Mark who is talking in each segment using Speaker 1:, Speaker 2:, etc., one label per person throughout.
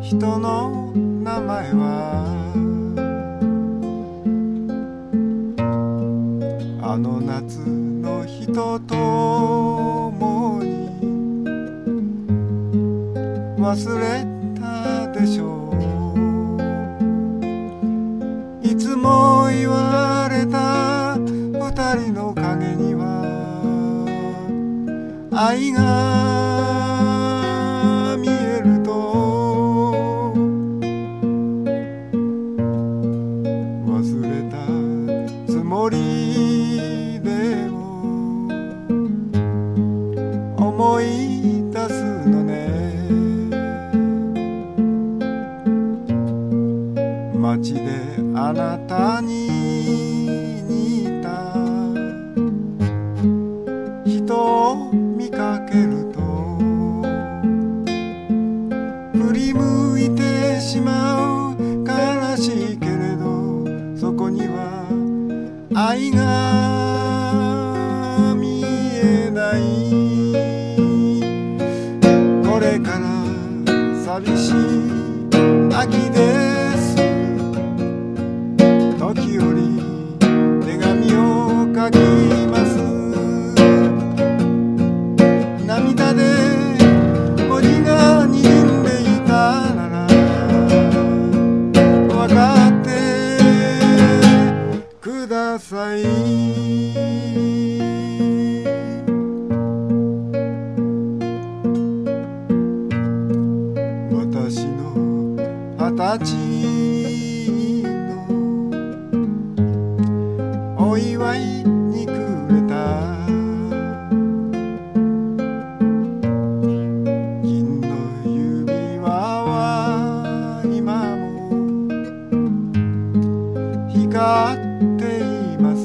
Speaker 1: 人の名前はあの夏の人ともに忘れたでしょう。いつも言われた二人の影には愛が見えると忘れたつもりでも思い出すのね。街であなたに似た人を見かけると振り向いてしまう。悲しいけれどそこには愛が見えない。これから寂しい秋です。時折手紙を書きます。涙で文字がにじんでいたなら分かってください。私の20歳のお祝いにくれた銀の指輪は今も光っています。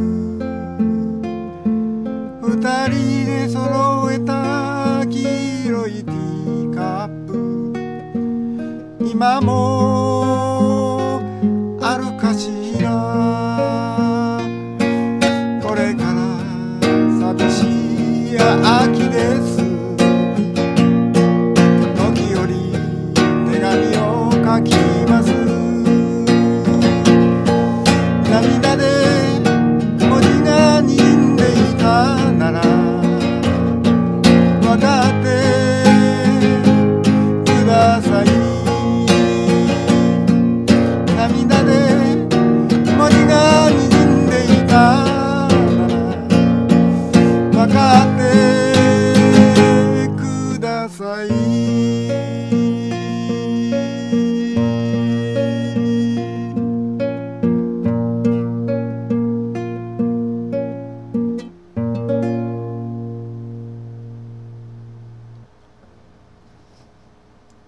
Speaker 1: 二人で揃えた黄色いティーカップ今もあるかしら。これから寂しい秋です。時折手紙を書きます。涙で文字がにじんでいたなら分かってください。涙で文字がにじんでいたなら分かってください。